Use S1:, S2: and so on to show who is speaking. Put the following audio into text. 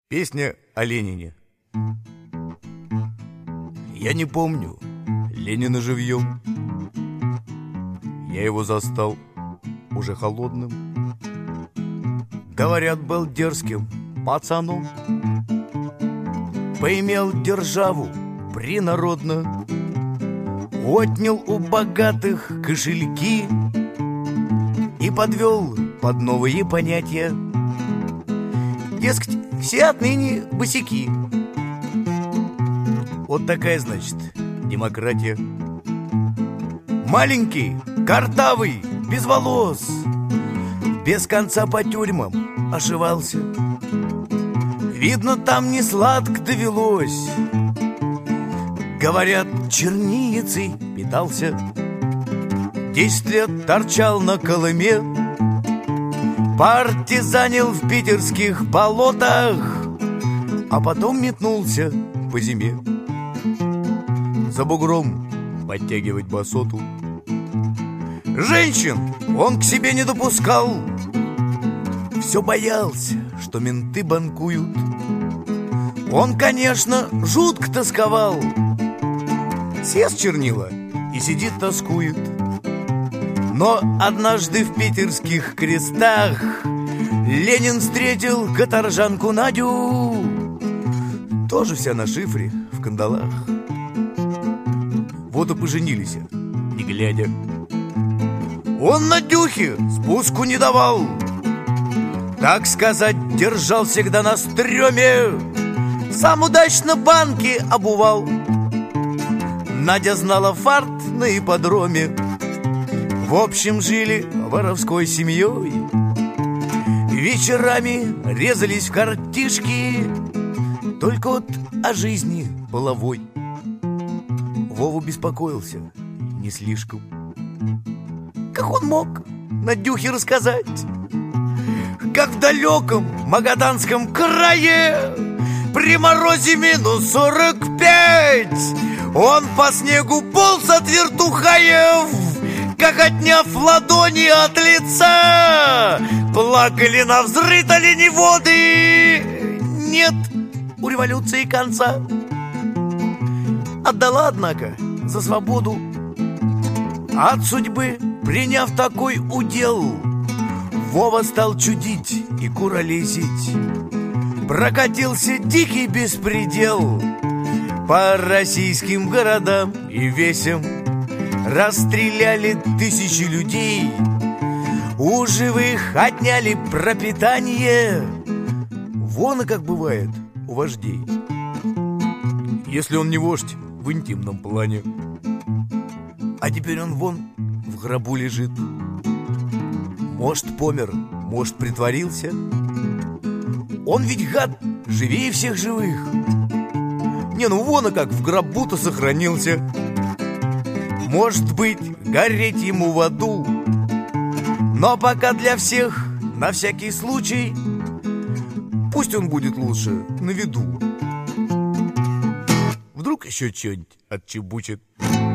S1: Песня о Ленине. Я не помню Ленина живьем. Я его застал уже холодным. Говорят, был дерзким пацаном, поимел державу принародно, отнял у богатых кошельки и подвел под новые понятия. Дескать, все отныне босяки. Вот такая, значит, демократия. Маленький, картавый, без волос, без конца по тюрьмам ошивался. Видно, там не сладко довелось. Говорят, чернильницей питался. 10 лет торчал на Колыме, партизанил в питерских болотах, а потом метнулся по зиме за бугром подтягивать басоту. Женщин он к себе не допускал, все боялся, что менты банкуют. Он, конечно, жутко тосковал, съест чернила и сидит тоскует. Но однажды в питерских крестах Ленин встретил каторжанку Надю, тоже вся на шифре, в кандалах. Вот и поженились, не глядя. Он Надюхе спуску не давал, так сказать, держал всегда на стреме. Сам удачно банки обувал. Надя знала фарт на ипподроме. В общем, жили воровской семьей. Вечерами резались в картишки, только вот о жизни половой Вова беспокоился не слишком. Как он мог Надюхе рассказать, как в далеком Магаданском крае при морозе минус 45 он по снегу полз от вертухаев, как отняв ладони от лица. Плакали навзрыд оленеводы. Нет у революции конца. Отдала, однако, за свободу. От судьбы, приняв такой удел, Вова стал чудить и куролесить. Прокатился дикий беспредел по российским городам и весям. Расстреляли тысячи людей, у живых отняли пропитание. Вон и как бывает у вождей, если он не вождь в интимном плане. А теперь он вон в гробу лежит. Может, помер, может, притворился. Он ведь, гад, живее всех живых. Не, ну вон и как в гробу-то сохранился. Может быть, гореть ему в аду, но пока для всех, на всякий случай, пусть он будет лучше на виду. Вдруг еще что-нибудь отчебучит.